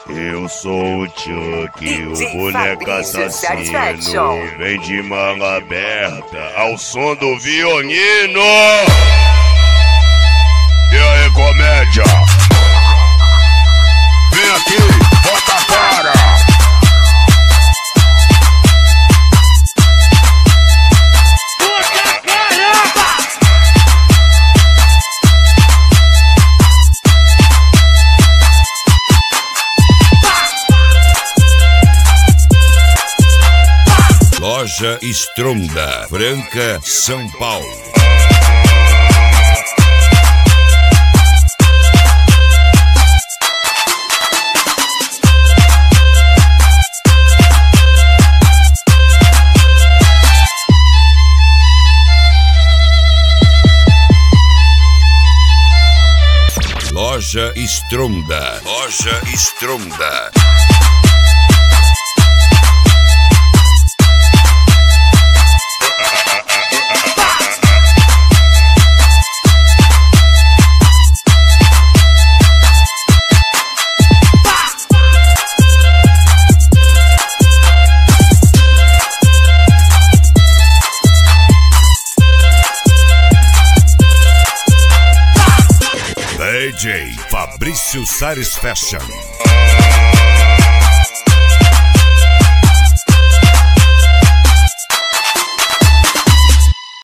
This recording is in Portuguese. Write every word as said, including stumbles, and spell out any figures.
Eu sou o Chuck, o D J boneco Fabrício assassino. Satisfaction. Vem de manga aberta ao som do violino. E aí, comédia? Vem aqui, bota a cara. Loja Stronda, Franca, São Paulo. Loja Stronda, Loja Stronda. D J Fabrício Satisfaction.